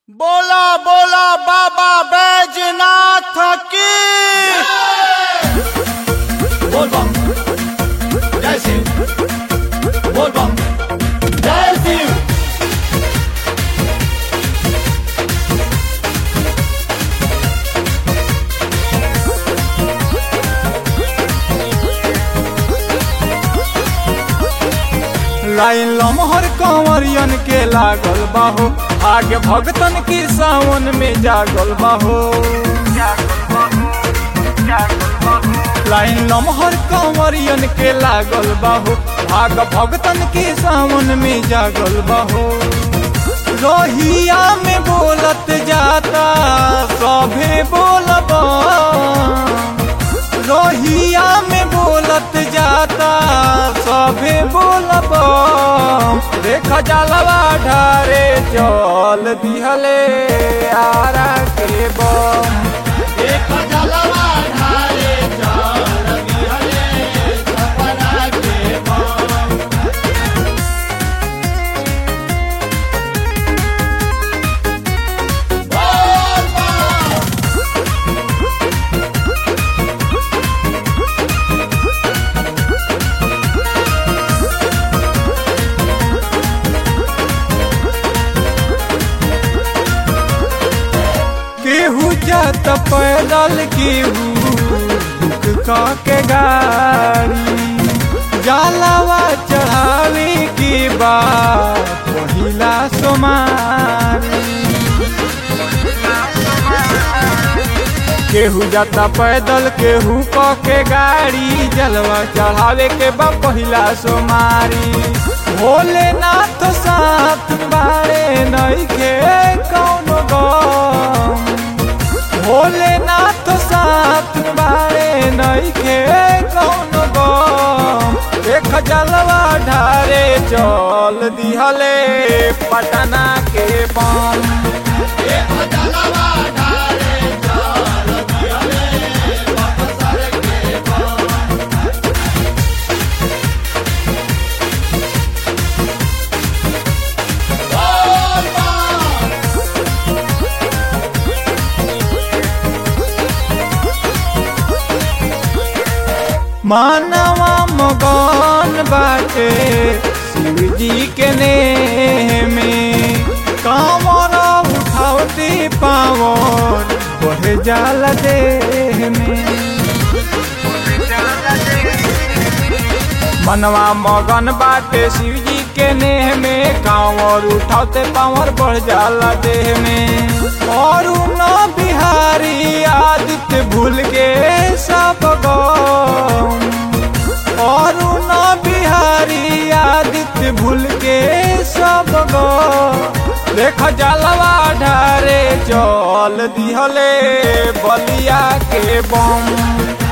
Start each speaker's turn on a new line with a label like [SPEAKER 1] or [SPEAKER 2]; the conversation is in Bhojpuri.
[SPEAKER 1] बोला बोला बाबा बैजनाथ की।
[SPEAKER 2] बोल बम जय शिव, बोल बम जय शिव।
[SPEAKER 1] लाइन लमहर कंवरियन के लागल बाहो, आगे भगतन की सावन में जागल बाहो। लाइन लमहर कंवरियन के लागल बाहो, आग भगतन की सावन में जागल बाहो। रोहिया में बोलत जाता सभे बोलबा, रोहिया में बोलत जाता सभे बोलबा। देखा जलवा ढारे चल दिहले आरा के बम।
[SPEAKER 2] देखा जलवा ढारे चल दिहले सपना के बम। बोल बम
[SPEAKER 1] केहू जात पैदल केहू बुक के गाड़ी, जलवा चढ़ावे की बात पहिला सोमारी। केहू जाता पैदल केहू के गाड़ी, जलवा चढ़ावे के बा पहिला सोमारी। भोलेनाथ साथ बारे नइखे कौनो गम, भोलेनाथ साथ बारे नइखे कौनो गम। देख जलवा ढारे चल दिहले पटना के बम।
[SPEAKER 2] देखा जलवा ढारे चल दिहले बक्सर के बम। बोल बम
[SPEAKER 1] मानवा मगन बाटे शिव जी के नेह में, कांवर उठावती पावन बढ़ जाला देह में। मनवा मगन बाटे शिव जी के नेह में, कांवर उठावते पावर बढ़ जाला देह में। और न बिहारी आदित्य भूल के सब गम, और न बिहारी आदित्य भूल के सब गम। देख जलवा ढारे चल दिहले बलिया के बम।